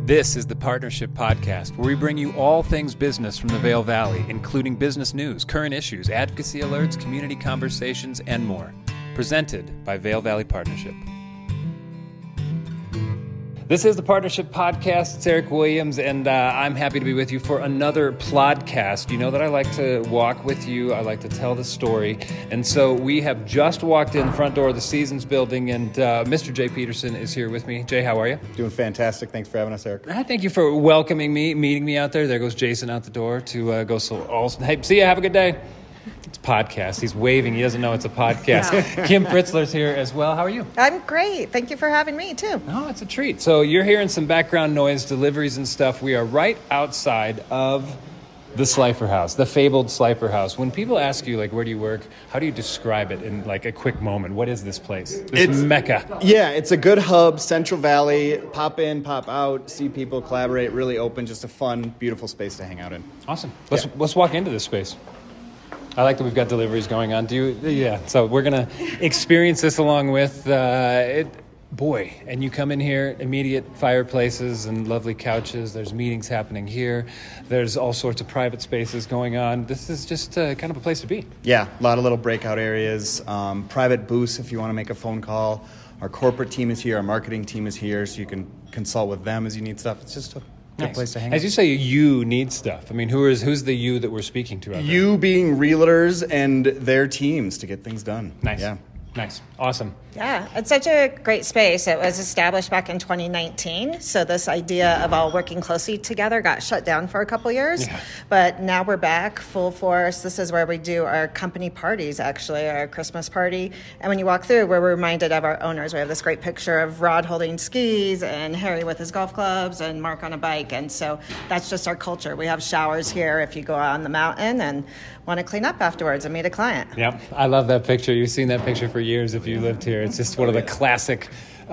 This is the Partnership Podcast, where we bring you all things business from the Vail Valley, including business news, current issues, advocacy alerts, community conversations, and more. Presented by Vail Valley Partnership. This is the Partnership Podcast. It's Eric Williams, and I'm happy to be with you for another Plodcast. You know that I like to walk with you. I like to tell the story. And so we have just walked in the front door of the Seasons building, and Mr. Jay Peterson is here with me. Jay, how are you? Doing fantastic. Thanks for having us, Eric. Thank you for welcoming me, meeting me out there. There goes Jason out the door to go. Hey, see ya. Have a good day. It's a podcast. He's waving. He doesn't know it's a podcast. Yeah. Kim Fritzler's here as well. How are you? I'm great. Thank you for having me, too. Oh, it's a treat. So you're hearing some background noise, deliveries and stuff. We are right outside of the Slifer House, the fabled Slifer House. When people ask you, like, where do you work, how do you describe it in, like, a quick moment? What is this place? It's Mecca. Yeah, it's a good hub, Central Valley. Pop in, pop out, see people, collaborate, really open, just a fun, beautiful space to hang out in. Awesome. Let's walk into this space. I like that we've got deliveries going on. So we're going to experience this along with it. Boy, and you come in here, immediate fireplaces and lovely couches. There's meetings happening here. There's all sorts of private spaces going on. This is just kind of a place to be. Yeah, a lot of little breakout areas, private booths if you want to make a phone call. Our corporate team is here. Our marketing team is here, so you can consult with them as you need stuff. It's just a good place to hang out. As you say, you need stuff. I mean, who's the you that we're speaking to out there? You being realtors and their teams to get things done. Nice. Yeah. Nice. Awesome. Yeah, it's such a great space. It was established back in 2019. So this idea of all working closely together got shut down for a couple years. Yeah. But now we're back full force. This is where we do our company parties, actually, our Christmas party. And when you walk through, we're reminded of our owners. We have this great picture of Rod holding skis and Harry with his golf clubs and Mark on a bike. And so that's just our culture. We have showers here if you go out on the mountain and want to clean up afterwards and meet a client. Yep. I love that picture. You've seen that picture for years if you lived here. It's just one of the classic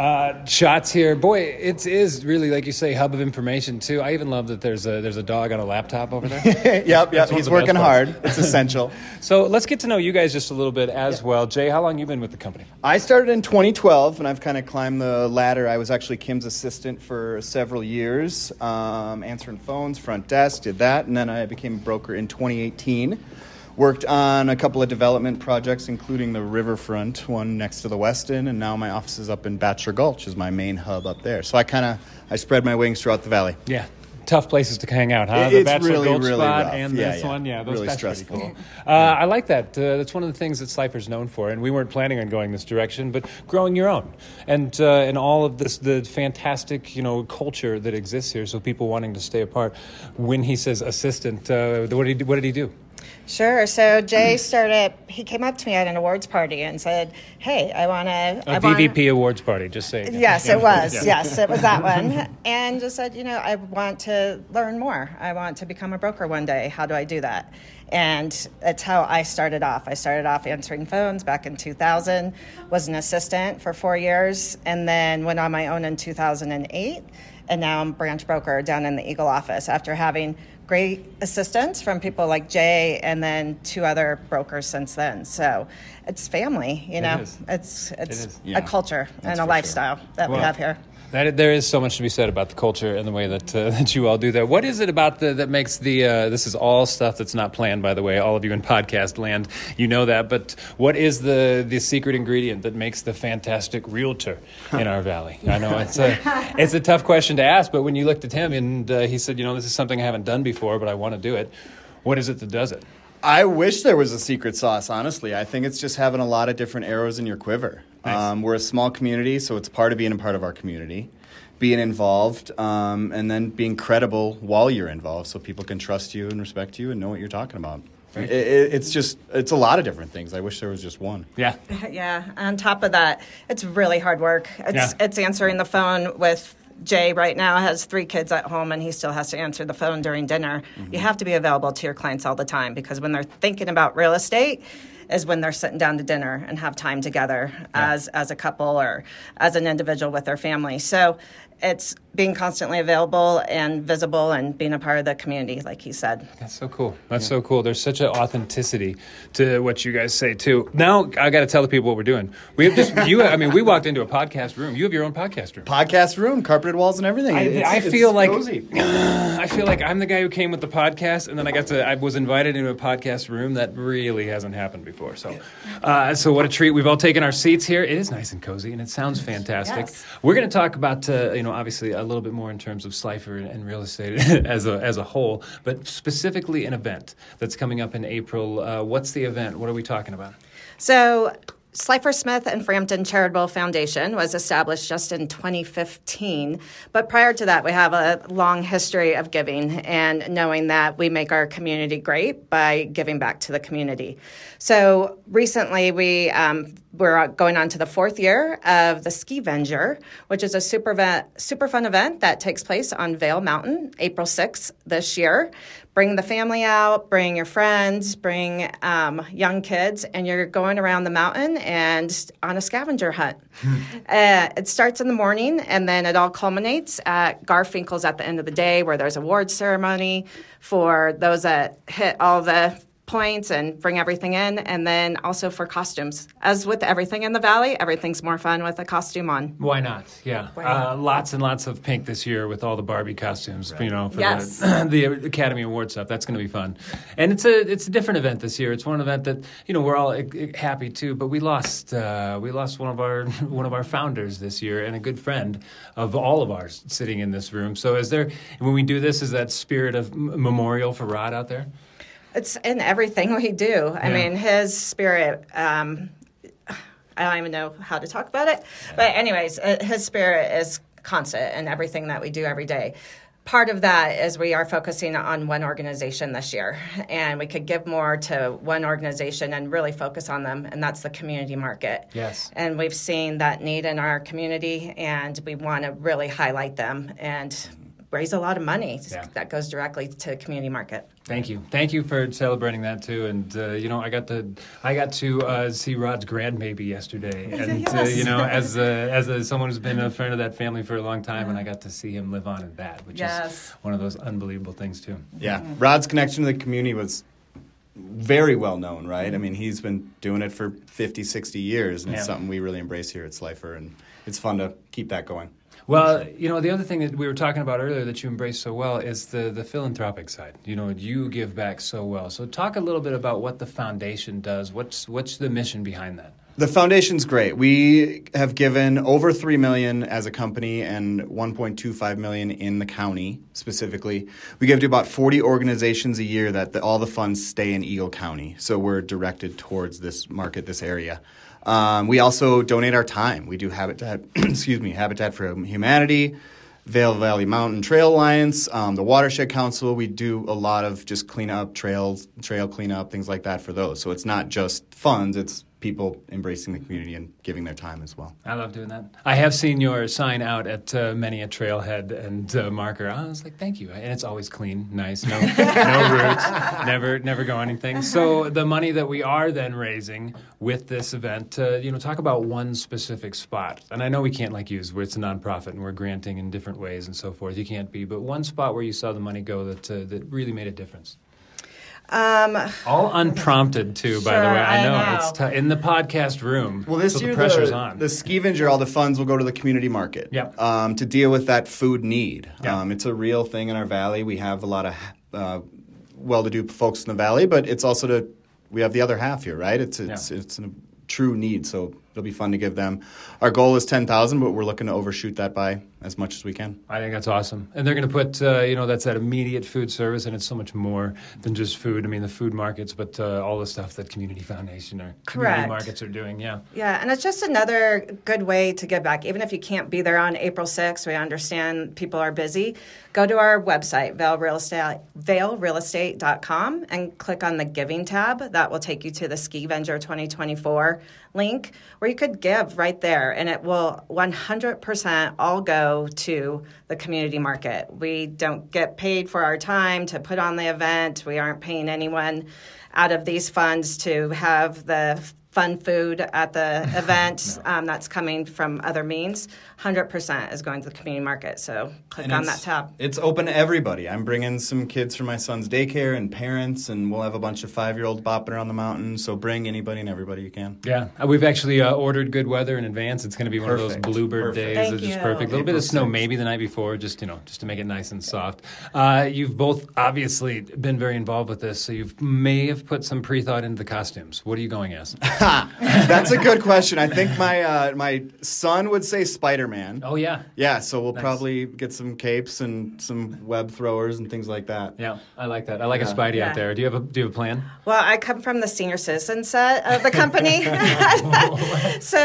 shots here. Boy, it is really, like you say, hub of information, too. I even love that there's a dog on a laptop over there. Yep. He's working hard. It's essential. So let's get to know you guys just a little bit as well. Jay, how long have you been with the company? I started in 2012, and I've kind of climbed the ladder. I was actually Kim's assistant for several years, answering phones, front desk, did that, and then I became a broker in 2018. Worked on a couple of development projects, including the Riverfront one next to the Westin, and now my office is up in Bachelor Gulch, is my main hub up there. So I spread my wings throughout the valley. Yeah. Tough places to hang out, huh? The Bachelor really, Gulch really spot rough. and this one. Yeah, really that's stressful. pretty cool. I like that. That's one of the things that Slifer's known for, and we weren't planning on going this direction, but growing your own. And all of this, the fantastic, culture that exists here, so people wanting to stay apart. When he says assistant, what did he do? Sure. So Jay he came up to me at an awards party and said, hey, I want to... A VVP awards party, just say it. Yes, it was. Yeah. Yes, it was that one. And just said, I want to learn more. I want to become a broker one day. How do I do that? And that's how I started off. I started off answering phones back in 2000, was an assistant for 4 years, and then went on my own in 2008. And now I'm branch broker down in the Eagle office after having great assistance from people like Jay and then 2 other brokers since then. So it's family, It's a culture and a lifestyle that we have here. There is so much to be said about the culture and the way that you all do that. What is it about that makes this is all stuff that's not planned, by the way, all of you in podcast land, you know that, but what is the secret ingredient that makes the fantastic realtor in our valley? I know it's a tough question to ask, but when you looked at him and he said, this is something I haven't done before, but I want to do it, what is it that does it? I wish there was a secret sauce, honestly. I think it's just having a lot of different arrows in your quiver. Nice. We're a small community, so it's part of being a part of our community, being involved, and then being credible while you're involved so people can trust you and respect you and know what you're talking about. Right. It's a lot of different things. I wish there was just one. Yeah. Yeah. On top of that, it's really hard work. It's answering the phone with... Jay right now has 3 kids at home and he still has to answer the phone during dinner. Mm-hmm. You have to be available to your clients all the time because when they're thinking about real estate is when they're sitting down to dinner and have time together as a couple or as an individual with their family. So it's being constantly available and visible and being a part of the community, like he said. That's so cool. That's so cool. There's such an authenticity to what you guys say, too. Now, I got to tell the people what we're doing. We have just, we walked into a podcast room. You have your own podcast room. Podcast room, carpeted walls and everything. I feel like cozy. I feel like I'm the guy who came with the podcast, and then I was invited into a podcast room. That really hasn't happened before. So, so what a treat. We've all taken our seats here. It is nice and cozy, and it sounds fantastic. Yes. We're going to talk about, obviously a little bit more in terms of Slifer and real estate as a whole, but specifically an event that's coming up in April. What's the event? What are we talking about? So Slifer Smith and Frampton Charitable Foundation was established just in 2015. But prior to that, we have a long history of giving and knowing that we make our community great by giving back to the community. So recently, we're going on to the 4th year of the Ski Venger, which is a super fun event that takes place on Vail Mountain, April 6th this year. Bring the family out, bring your friends, bring young kids, and you're going around the mountain and on a scavenger hunt. It starts in the morning, and then it all culminates at Garfinkel's at the end of the day, where there's awards ceremony for those that hit all the points and bring everything in, and then also for costumes. As with everything in the Valley, everything's more fun with a costume on. Why not? Yeah. Lots and lots of pink this year with all the Barbie costumes, for Yes. the Academy Award stuff. That's going to be fun. And it's a different event this year. It's one event that, we're all happy too, but we lost one of our founders this year and a good friend of all of ours sitting in this room. So when we do this, is that spirit of memorial for Rod out there? It's in everything we do. I mean, his spirit, I don't even know how to talk about it. Yeah. But anyways, his spirit is constant in everything that we do every day. Part of that is we are focusing on one organization this year, and we could give more to one organization and really focus on them, and that's the community market. Yes. And we've seen that need in our community, and we want to really highlight them and raise a lot of money that goes directly to community market. Thank you for celebrating that too. And I got to see Rod's grandbaby yesterday, and yes. as someone who's been a friend of that family for a long time, and I got to see him live on in that, which is one of those unbelievable things too. Yeah, Rod's connection to the community was very well known, right? I mean, he's been doing it for 50, 60 years, and it's something we really embrace here at Slifer, and it's fun to keep that going. Well, the other thing that we were talking about earlier that you embrace so well is the philanthropic side. You give back so well. So talk a little bit about what the foundation does. What's the mission behind that? The foundation's great. We have given over $3 million as a company and $1.25 million in the county specifically. We give to about 40 organizations a year that all the funds stay in Eagle County. So we're directed towards this market, this area. We also donate our time. We do Habitat for Humanity, Vail Valley Mountain Trail Alliance, the Watershed Council. We do a lot of just cleanup, trail cleanup, things like that for those. So it's not just funds, it's people embracing the community and giving their time as well. I love doing that. I have seen your sign out at many a trailhead and marker. I was like, thank you. And it's always clean, nice, no roots, never go anything. So the money that we are then raising with this event, talk about one specific spot. And I know we can't use where it's a nonprofit and we're granting in different ways and so forth. You can't be, but one spot where you saw the money go that really made a difference. All unprompted too, by the way. I know. It's in the podcast room. Well, this year the pressure's on. The Ski Venger, all the funds will go to the community market. Yep. To deal with that food need. Yep. It's a real thing in our valley. We have a lot of well-to-do folks in the valley, but it's also we have the other half here, right? It's a true need, so it'll be fun to give them. Our goal is 10,000, but we're looking to overshoot that by as much as we can. I think that's awesome. And they're going to put, that's that immediate food service, and it's so much more than just food. I mean, the food markets, but all the stuff that Community Foundation or community markets are doing, Yeah, and it's just another good way to give back. Even if you can't be there on April 6th, we understand people are busy. Go to our website, vailrealestate.com, and click on the Giving tab. That will take you to the Ski Venger 2024 link, where you could give right there, and it will 100% all go to the community market. We don't get paid for our time to put on the event. We aren't paying anyone out of these funds to have the fun food at the event. That's coming from other means. 100% is going to the community market. So click And on that tab. It's open to everybody. I'm bringing some kids from my son's daycare and parents, and we'll have a bunch of 5-year-olds bopping around the mountain. So bring anybody and everybody you can. Yeah, we've actually ordered good weather in advance. It's going to be one of those Perfect. bluebird days. Thank It's just you. perfect. A little bit of April snow 6th. maybe the night before, just to make it nice and soft. You've both obviously been very involved with this, so you may have put some pre-thought into the costumes. What are you going as? That's a good question. I think my son would say Spider-Man. Oh yeah, Yeah, so we'll Nice. probably get some capes and some web throwers and things like that. yeah. I like that. I like a Spidey Yeah. out there. Do you have a plan? Well, I come from the senior citizen set of the company. So,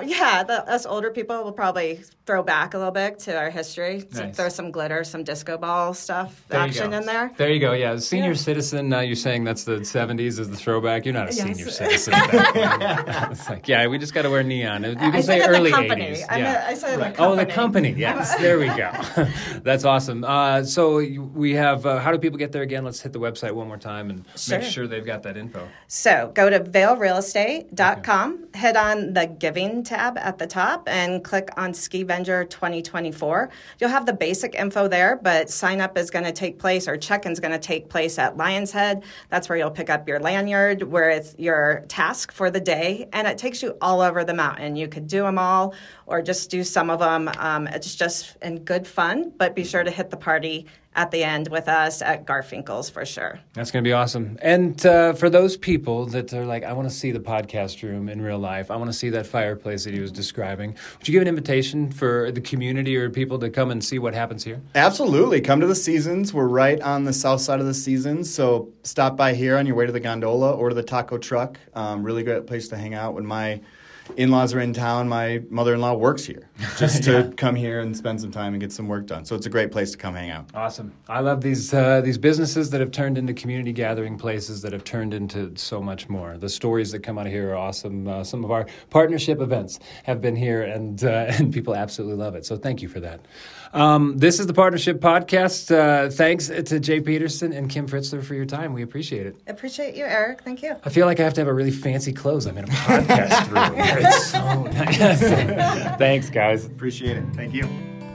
us older people will probably throw back a little bit to our history. So Nice. throw some glitter, some disco ball stuff, There you action go. in there. There you go. Yeah, senior Yeah. citizen. Now you're saying that's the 70s is the throwback. You're not a Yes. senior citizen. It's like, yeah, we just got to wear neon. You can I say said early the company. 80s. I Yeah. said the company. Oh, the company. Yes, there we go. That's awesome. So we have. How do people get there again? Let's hit the website one more time and Sure. make sure they've got that info. So go to ValeRealEstate.com, hit on the Giving tab at the top, and click on Ski Venger 2024. You'll have the basic info there, but sign up is going to take place, or check-in is going to take place at Lion's Head. That's where you'll pick up your lanyard with your task for the day, and it takes you all over the mountain. You could do them all or just do some of them. It's just in good fun, but be sure to hit the party at the end with us at Garfinkel's for sure. That's going to be awesome. And for those people that are like, I want to see the podcast room in real life, I want to see that fireplace that he was describing, would you give an invitation for the community or people to come and see what happens here? Absolutely. Come to the Seasons. We're right on the south side of the Seasons, so stop by here on your way to the gondola or to the taco truck. Really great place to hang out. When my in-laws are in town, my mother-in-law works here just to come here and spend some time and get some work done. So it's a great place to come hang out. Awesome. I love these businesses that have turned into community gathering places that have turned into so much more. The stories that come out of here are awesome. Some of our partnership events have been here, and people absolutely love it. So thank you for that. This is the Partnership Podcast. Thanks to Jay Peterson and Kim Fritzler for your time. We appreciate it. Appreciate you, Eric. Thank you. I feel like I have to have a really fancy clothes. I'm in a podcast room. It's so nice. Thanks, guys. Appreciate it. Thank you.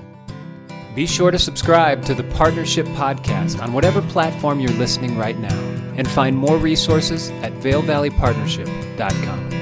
Be sure to subscribe to the Partnership Podcast on whatever platform you're listening right now, and find more resources at ValeValleyPartnership.com.